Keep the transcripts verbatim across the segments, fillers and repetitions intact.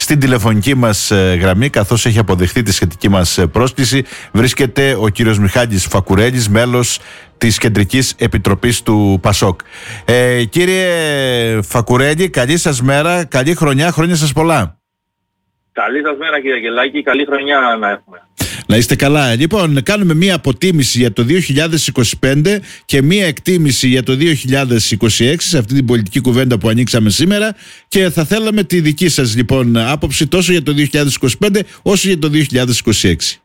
στην τηλεφωνική μας γραμμή, καθώς έχει αποδεχτεί τη σχετική μας πρόσκληση, βρίσκεται ο κύριος Μιχάλης Φακουρέλης, μέλος της Κεντρικής Επιτροπής του ΠΑΣΟΚ. Ε, κύριε Φακουρέλη, καλή σας μέρα, καλή χρονιά, χρόνια σας πολλά. Καλή σας μέρα κύριε Γελάκη, καλή χρονιά να έχουμε. Να είστε καλά. Λοιπόν, κάνουμε μία αποτίμηση για το δύο χιλιάδες είκοσι πέντε και μία εκτίμηση για το δύο χιλιάδες είκοσι έξι σε αυτή την πολιτική κουβέντα που ανοίξαμε σήμερα, και θα θέλαμε τη δική σας λοιπόν άποψη τόσο για το δύο χιλιάδες είκοσι πέντε όσο για το δύο χιλιάδες είκοσι έξι.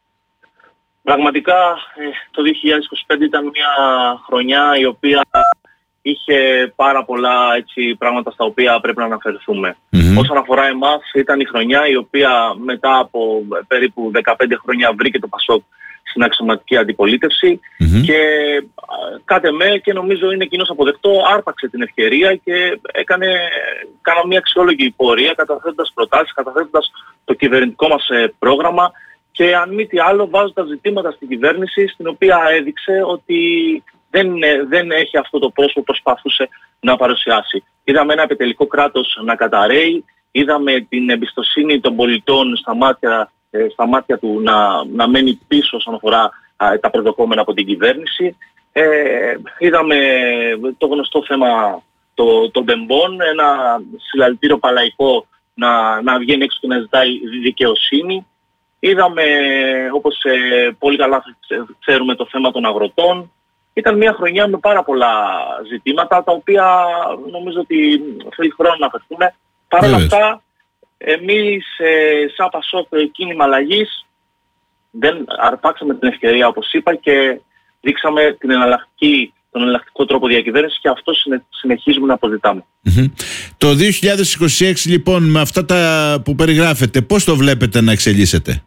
Πραγματικά το δύο χιλιάδες είκοσι πέντε ήταν μια χρονιά η οποία είχε πάρα πολλά έτσι, πράγματα στα οποία πρέπει να αναφερθούμε. Mm-hmm. Όσον αφορά εμάς, ήταν η χρονιά η οποία μετά από περίπου δεκαπέντε χρόνια βρήκε το ΠΑΣΟΚ στην αξιωματική αντιπολίτευση mm-hmm. και κάτε με, και νομίζω είναι κοινώς αποδεκτό, άρπαξε την ευκαιρία και έκανε, έκανε μια αξιόλογη πορεία καταθέτοντας προτάσεις, καταθέτοντας το κυβερνητικό μας πρόγραμμα και αν μη τι άλλο βάζοντας ζητήματα στην κυβέρνηση, στην οποία έδειξε ότι δεν, δεν έχει αυτό το πρόσωπο που προσπαθούσε να παρουσιάσει. Είδαμε ένα επιτελικό κράτος να καταρρέει, είδαμε την εμπιστοσύνη των πολιτών στα μάτια, στα μάτια του να, να μένει πίσω όσον αφορά α, τα προσδοκόμενα από την κυβέρνηση. Ε, είδαμε το γνωστό θέμα των το τεμπών, ένα συλλαλητήριο παλαϊκό να, να βγαίνει έξω και να ζητάει δικαιοσύνη. Είδαμε, όπως ε, πολύ καλά ξέρουμε, το θέμα των αγροτών. Ήταν μια χρονιά με πάρα πολλά ζητήματα, τα οποία νομίζω ότι θέλει χρόνο να αφαιθούμε. Παρ' όλα αυτά, εμείς ε, σαν ΠΑΣΟΚ κίνημα αλλαγής δεν αρπάξαμε την ευκαιρία, όπως είπα, και δείξαμε την εναλλακτική, τον εναλλακτικό τρόπο διακυβέρνησης, και αυτό συνεχίζουμε να αποζητάμε. Mm-hmm. Το δύο χιλιάδες είκοσι έξι λοιπόν, με αυτά τα που περιγράφετε, πώς το βλέπετε να εξελίσσεται?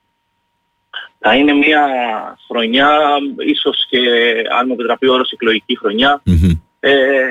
Θα είναι μια χρονιά, ίσως και αν μου επιτραπεί ο όρος εκλογική χρονιά, mm-hmm. ε,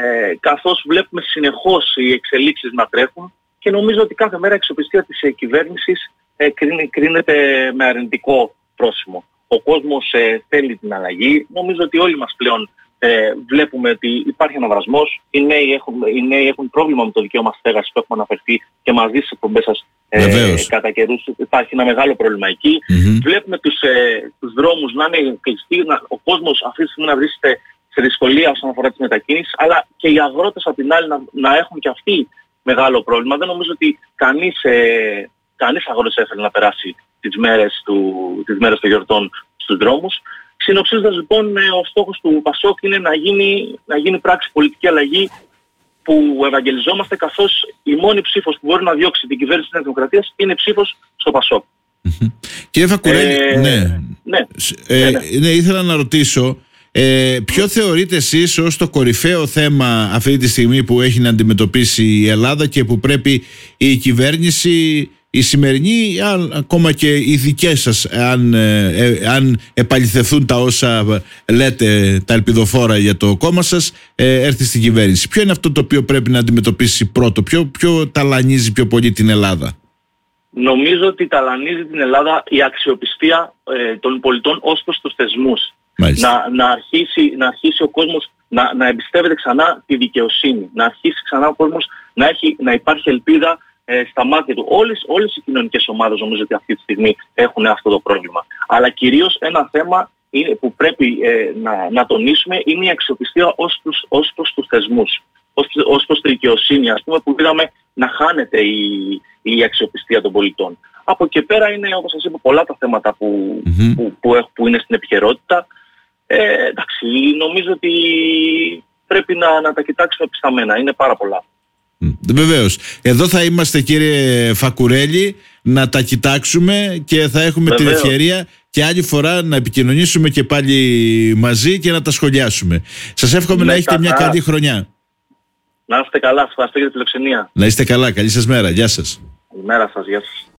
καθώς βλέπουμε συνεχώς οι εξελίξεις να τρέχουν και νομίζω ότι κάθε μέρα η αξιοπιστία της ε, κυβέρνησης ε, κρίνει, κρίνεται με αρνητικό πρόσημο. Ο κόσμος ε, θέλει την αλλαγή. Νομίζω ότι όλοι μας πλέον ε, βλέπουμε ότι υπάρχει αναβρασμός. Οι νέοι έχουν, οι νέοι έχουν πρόβλημα με το δικαίωμα στέγασης που έχουμε αναφερθεί και μαζί στις εκπομπές σας ε, κατά καιρούς. Υπάρχει ένα μεγάλο πρόβλημα εκεί. Mm-hmm. Βλέπουμε τους, ε, τους δρόμους να είναι κλειστοί, να, ο κόσμος αυτή τη στιγμή να βρίσκεται σε δυσκολία όσον αφορά τις μετακίνησεις, αλλά και οι αγρότες απ' την άλλη να, να έχουν και αυτοί μεγάλο πρόβλημα. Δεν νομίζω ότι κανείς, ε, κανείς αγρότης έφερε να περάσει τις μέρες, του, τις μέρες των γιορτών στους δρόμους. Συνοψίζοντας λοιπόν, ο στόχος του ΠΑΣΟΚ είναι να γίνει, να γίνει πράξη πολιτική αλλαγή που ευαγγελιζόμαστε, καθώς η μόνη ψήφος που μπορεί να διώξει την κυβέρνηση της Νέας Δημοκρατίας είναι ψήφος στο ΠΑΣΟΚ. Mm-hmm. Κύριε Φακουρέλη, ε, ναι. Ναι. Ε, ναι, ναι. ναι, ήθελα να ρωτήσω, ε, ποιο θεωρείτε εσείς ως το κορυφαίο θέμα αυτή τη στιγμή που έχει να αντιμετωπίσει η Ελλάδα και που πρέπει η κυβέρνηση, η σημερινή, ακόμα και οι δικές σας, αν, ε, αν επαληθευτούν τα όσα λέτε, τα ελπιδοφόρα για το κόμμα σας, ε, έρθει στην κυβέρνηση? Ποιο είναι αυτό το οποίο πρέπει να αντιμετωπίσει πρώτο? Ποιο, ποιο ταλανίζει πιο πολύ την Ελλάδα? Νομίζω ότι ταλανίζει την Ελλάδα η αξιοπιστία ε, των πολιτών ως προς τους θεσμούς. Να, να, αρχίσει, να αρχίσει ο κόσμος να, να εμπιστεύεται ξανά τη δικαιοσύνη. Να αρχίσει ξανά ο κόσμος να, έχει, να υπάρχει ελπίδα ε, στα μάτια του. Όλες, όλες οι κοινωνικές ομάδες νομίζω ότι αυτή τη στιγμή έχουν αυτό το πρόβλημα. Αλλά κυρίως ένα θέμα είναι, που πρέπει ε, να, να τονίσουμε, είναι η αξιοπιστία ως, τους, ως προς τους θεσμούς. Ως, ως προς τη δικαιοσύνη, ας πούμε, που είδαμε να χάνεται η, η αξιοπιστία των πολιτών. Από εκεί πέρα είναι, όπως σας είπα, πολλά τα θέματα που, mm-hmm. που, που, που είναι στην επικαιρότητα. Ε, εντάξει, νομίζω ότι πρέπει να, να τα κοιτάξουμε επισταμμένα. Είναι πάρα πολλά. Mm, βεβαίως. Εδώ θα είμαστε, κύριε Φακουρέλη, να τα κοιτάξουμε και θα έχουμε Βεβαίως. την ευκαιρία και άλλη φορά να επικοινωνήσουμε και πάλι μαζί και να τα σχολιάσουμε. Σας εύχομαι Με να έχετε μια καλή χρονιά. Να είστε καλά, ευχαριστώ για τη φιλοξενία. Να είστε καλά, καλή σας μέρα, γεια σας. Καλημέρα σας, γεια σας.